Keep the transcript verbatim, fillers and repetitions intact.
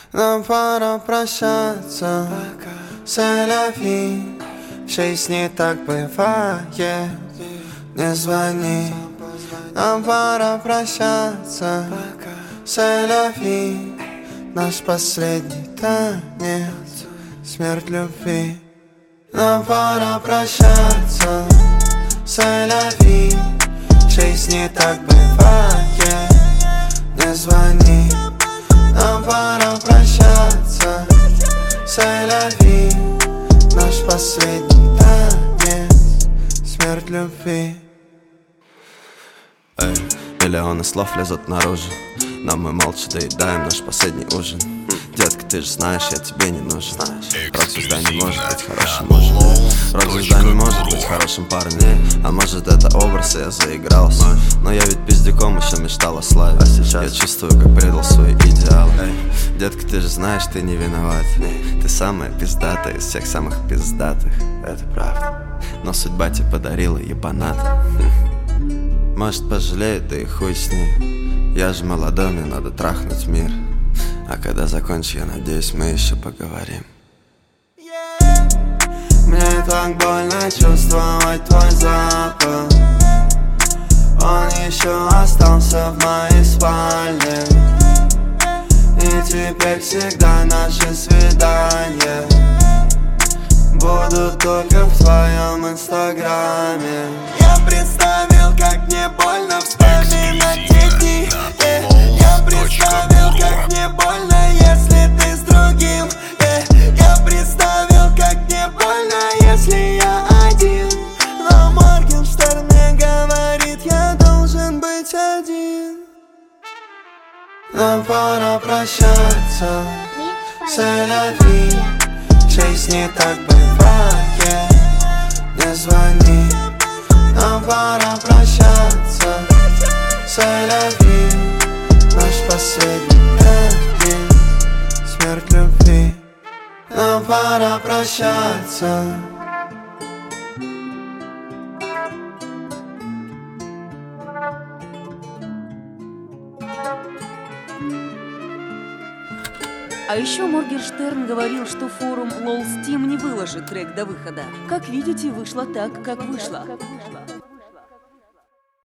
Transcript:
Нам пора прощаться, сэляфи. В жизни так бывает, не звони. Нам пора прощаться, сэляфи. Наш последний танец, смерть любви. Нам пора прощаться, сэляфи. В жизни так бывает, не звони. Нам пора прощаться, сэляфи. Наш последний танец, смерть любви. Эй, миллионы слов лезут наружу, но мы молча доедаем наш последний ужин. Детка, ты же знаешь, я тебе не нужен. Рок-звезда не может быть хорошим мужем. Рок-звезда не может быть хорошим парнем. А может это образ, и я заигрался. Но я ведь пиздюком еще мечтал о славе. А сейчас я чувствую, как предал свои идеалы. Эй, детка, ты же знаешь, ты не виноват. Ты самая пиздатая из всех самых пиздатых. Это правда. Но судьба тебе подарила ебанат. Может пожалеет, да и хуй с ней. Я же молодой, мне надо трахнуть мир. А когда закончу, я надеюсь, мы еще поговорим. Мне так больно чувствовать твой запах. Он еще остался в моей спальне. И теперь всегда наши свидания будут только в твоем инстаграме. Я представил, как мне больно вспоминать те дни. yeah. Я представил, как мне больно, если ты с другим. yeah. Я представил, как мне больно, если я один. Но Моргенштерн мне говорит, я должен быть один. Нам пора прощаться, сэляфи. В жизни так бывает, не звони. Нам пора прощаться, сэляфи. Наш последний танец, смерть любви. Нам пора прощаться. А еще Моргенштерн говорил, что форум LOL Steam не выложит трек до выхода. Как видите, вышло так, как вышло.